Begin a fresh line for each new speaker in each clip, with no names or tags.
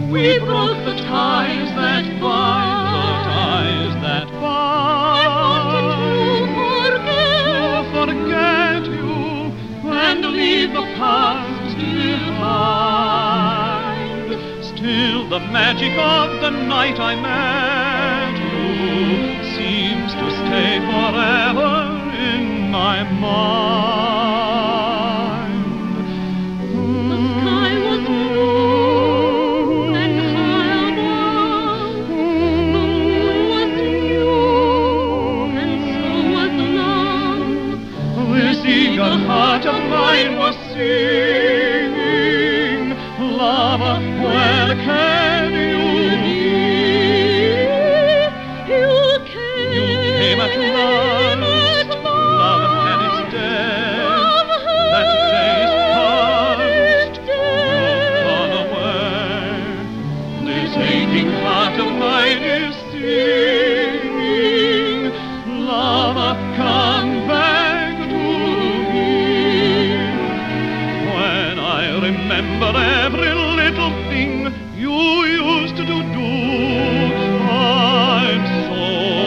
We broke the ties that bind, the ties that bind. I wanted to forget you and leave the past behind. Still the magic of the night I met you seems to stay forever in my mind.
The sky was blue and high above. The moon was new and so was love.
This eager heart of mine was singing, lover, where can you be?
You
Came at last, love, and it's dead. That day's past, you've gone away. This aching heart of mine is singing, lover, come back to me. When I remember every little thing you used to do, I'm so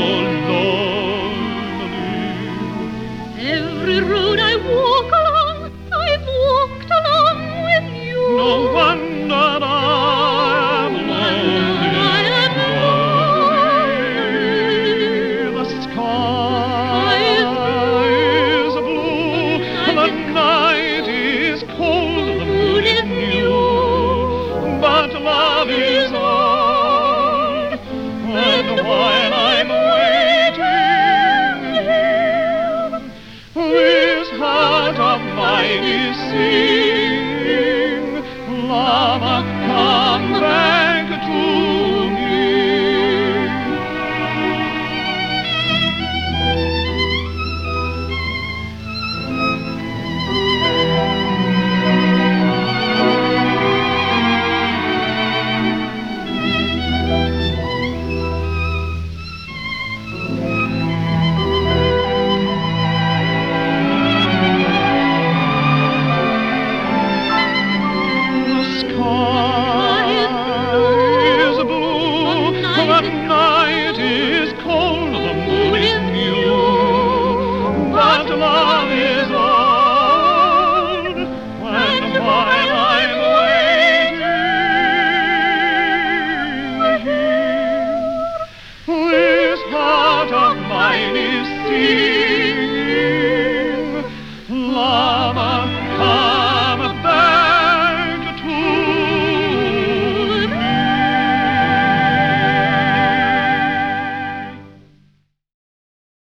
lonely.
Every road I walk along, I've walked along with you.
No wonder I'm lonely. The sky is blue, the night is cold, the moon is new, but love is old. And while I'm waiting here, this heart of mine is singing, lover, come back to me. The sky is blue, the night is cold, the moon is new, but love is old. And while I'm waiting here, this heart of mine is singing.